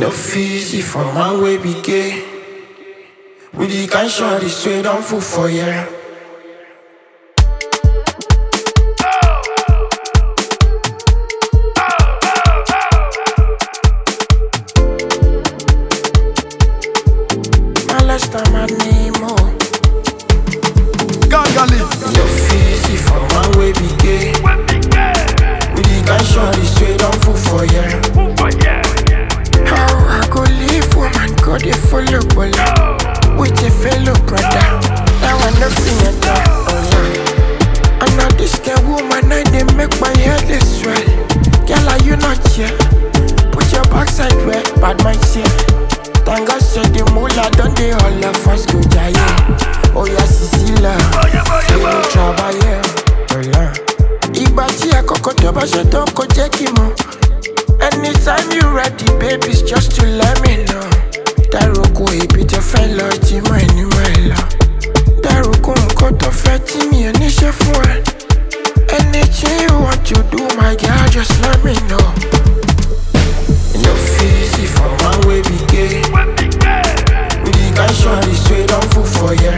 No easy for man way be gay. We the kind shot this way don't fool for ya. My last time I need more. No easy for man way be gay. We the kind shot this way don't fool for ya. How I go live woman go dey follow bola with a fellow brother. That one nothing at all. Oh yeah. I'm not this girl woman, I dey make my head dey swell. Girl, are you not here? Put your backside where bad man say. Thank God said the moolah done dey holla fast go jaye. Oh yeah, Sicila, you no trabaye. Oh yeah. Igba tí àkọ́kọ́ tó bá ṣe tán kò jẹ́ kí mọ̀. Anytime you ready, baby's just to let me know. Dárúkọ ibi tó fẹ́ lọ tí mo ẹni mọ́ ẹ lọ. Dárúkọ nǹkan tó fẹ́ tí mi ò ní ṣe fún ẹ. Anything you want to do, my girl, just let me know. No easy for man wey be gay. We the kind shot this way don't fool for ya.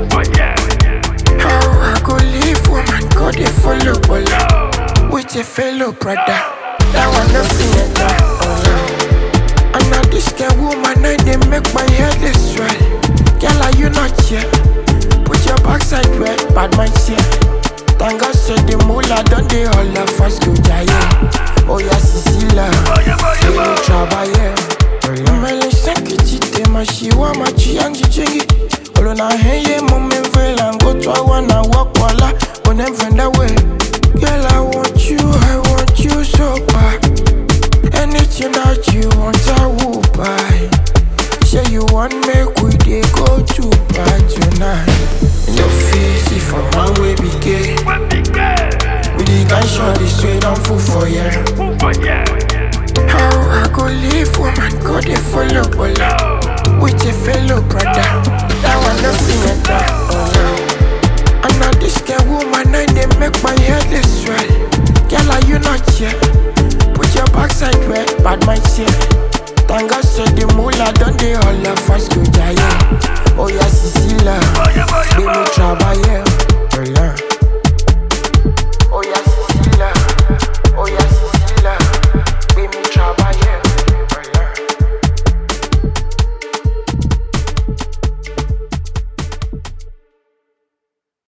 How I go live woman, go dey follow bola with a fellow brother. That one nothing at all. Oh yeah. I'm not this girl woman, I dey make my head dey swell. Girl, are you not here? Put your backside where bad man say. Thank God said the moolah done dey holla fast go jaye. Oh yeah, Sicila, you no trabaye. Mele sekiti te mashiwa machi anji chingi. Olo na heye mume vela ngo twa wana wakwala. Onem way. Girl, I want you so bad. Anything that you want, I will buy. Say you want make we dey go to buy tonight. No easy for man way be gay. We the kind shot this way don't fool for ya. How I go live woman, go dey follow bola with a fellow brother. That one nothing at all. Oh yeah. I'm not this girl woman, I dey make my head dey swell. Girl, are you not here? Put your backside where bad man say. Thank God said the moolah done dey holla fast go